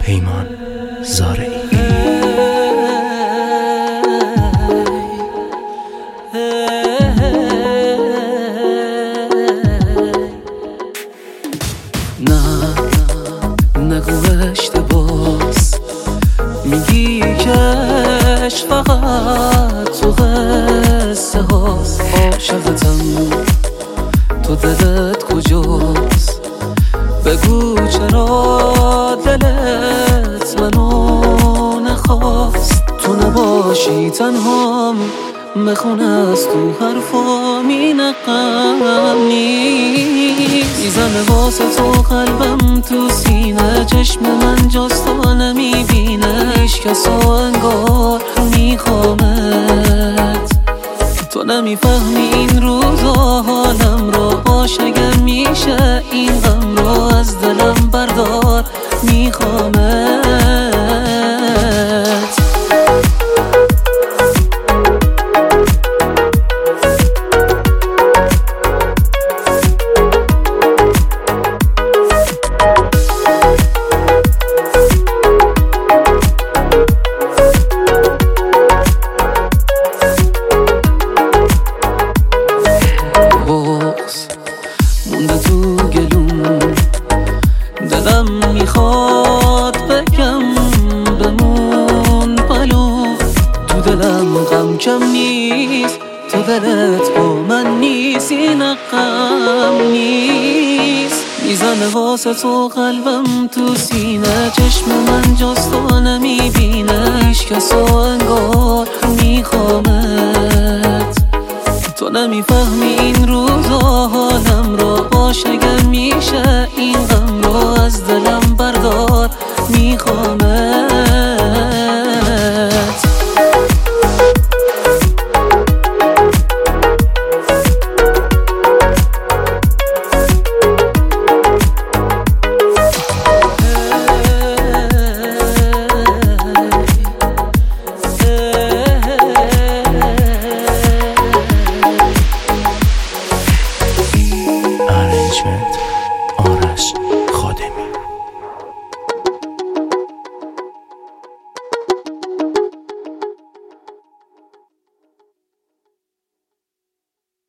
پیمان زارعی. نگو اشتباس، میگی کش فقط تو قصه هاست. عاشقتم، تو دلت کجاست؟ بگو چرا دلت منو نخواست. تو نباشی تنهام، بخونه از تو حرفامی نقم نیست. میزنه واسه تو قلبم تو سینه، چشم من جز تو نمیبینه. هیچکسو انگار میخوامت، تو نمیفهمی این روزا حالم رو. باش اگه میشه این غم رو از دلم بردار، میخوامت. مونده تو گلوم، دلم میخواد بگم بمون پلو. تو دلم غم کم نیست، تو دلت با من نیست. این غم نیست. میزنه واسه تو قلبم تو سینه، چشم من جز تو نمیبینه. هیچکسو انگار میخوامت، تو نمیفهمی این روزا حالم رو. باش اگه میشه این غم رو از دلم بردار، میخوامت.